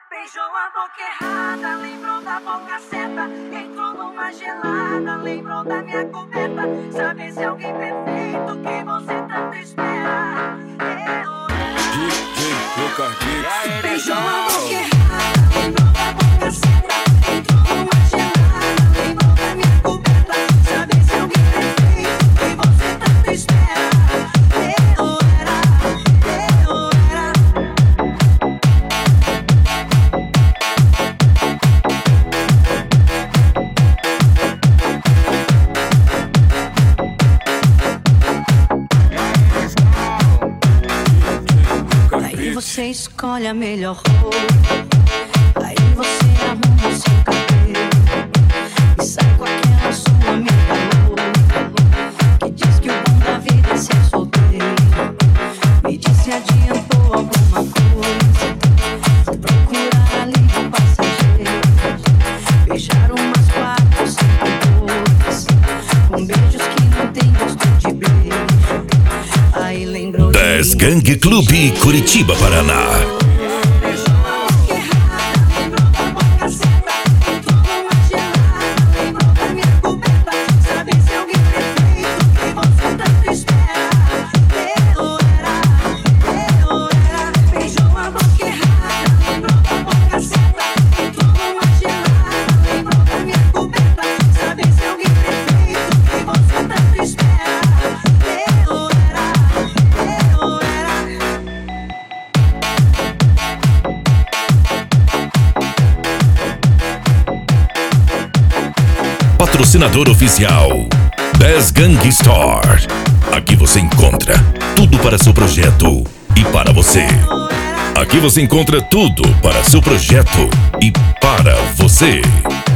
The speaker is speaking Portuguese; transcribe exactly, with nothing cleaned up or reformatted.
Beijou a boca errada, lembrou da boca certa. Entrou numa gelada, lembrou da minha coberta. Sabe se alguém perfeito que você tanto espera. Eu era. Beijou a boca errada, lembrou da boca certa. Entrou numa gelada, lembrou da minha coberta. Sabe se alguém perfeito que você tanto espera. Eu era, eu era. Aí você escolhe a melhor roupa, aí você arruma seu cabelo e sai com aquela sua amiga louca que diz que o bom da vida é ser solteiro. Me diz se adiantou alguma coisa, se procurar alívio passageiro, beijar umas quatro, cinco bocas com beijos que não tem gosto de beijo. Aí lembrou dez Gang Clube Curitiba, Paraná. Patrocinador oficial dez Gang Store. Aqui você encontra tudo para seu projeto e para você. Aqui você encontra tudo para seu projeto e para você.